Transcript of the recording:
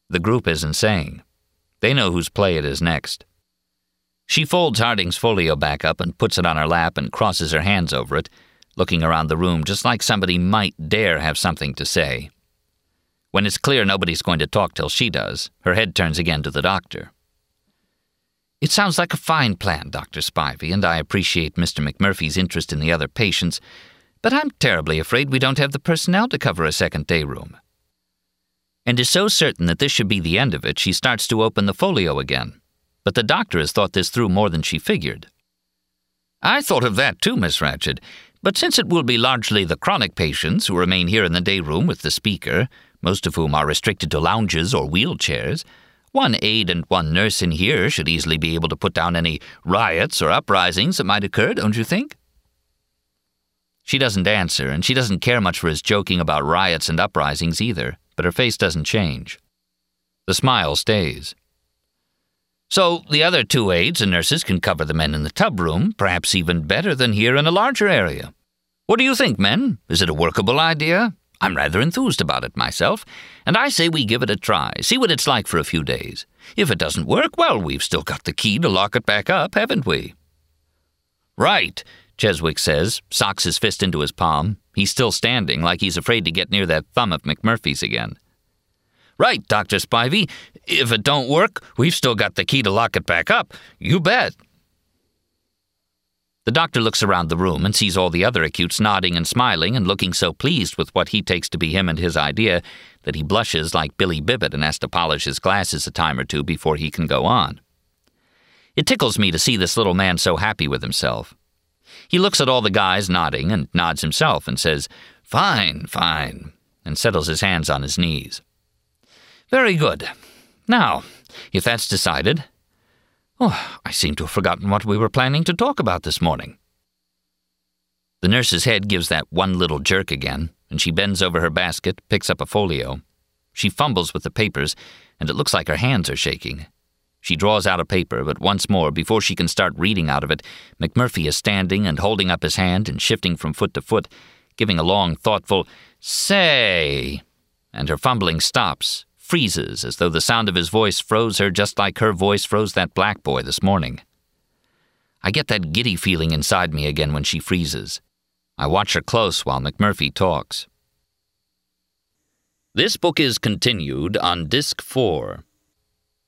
The group isn't saying. They know whose play it is next. She folds Harding's folio back up and puts it on her lap and crosses her hands over it, looking around the room just like somebody might dare have something to say. When it's clear nobody's going to talk till she does, her head turns again to the doctor. "It sounds like a fine plan, Dr. Spivey, and I appreciate Mr. McMurphy's interest in the other patients, but I'm terribly afraid we don't have the personnel to cover a second day room." And is so certain that this should be the end of it, she starts to open the folio again. But the doctor has thought this through more than she figured. "I thought of that too, Miss Ratched, but since it will be largely the chronic patients who remain here in the day room with the speaker, most of whom are restricted to lounges or wheelchairs, one aide and one nurse in here should easily be able to put down any riots or uprisings that might occur, don't you think?" She doesn't answer, and she doesn't care much for his joking about riots and uprisings either, but her face doesn't change. The smile stays. "So the other two aides and nurses can cover the men in the tub room, perhaps even better than here in a larger area. What do you think, men? Is it a workable idea? I'm rather enthused about it myself, and I say we give it a try, see what it's like for a few days. If it doesn't work, well, we've still got the key to lock it back up, haven't we?" "Right," Cheswick says, socks his fist into his palm. He's still standing, like he's afraid to get near that thumb of McMurphy's again. "Right, Dr. Spivey. If it don't work, we've still got the key to lock it back up. You bet." The doctor looks around the room and sees all the other acutes nodding and smiling and looking so pleased with what he takes to be him and his idea that he blushes like Billy Bibbit and has to polish his glasses a time or two before he can go on. It tickles me to see this little man so happy with himself. He looks at all the guys nodding and nods himself and says, "Fine, fine," and settles his hands on his knees. "Very good. Now, if that's decided... Oh, I seem to have forgotten what we were planning to talk about this morning." The nurse's head gives that one little jerk again, and she bends over her basket, picks up a folio. She fumbles with the papers, and it looks like her hands are shaking. She draws out a paper, but once more, before she can start reading out of it, McMurphy is standing and holding up his hand and shifting from foot to foot, giving a long, thoughtful, "Say," and her fumbling stops, freezes as though the sound of his voice froze her just like her voice froze that black boy this morning. I get that giddy feeling inside me again when she freezes. I watch her close while McMurphy talks. This book is continued on Disc 4.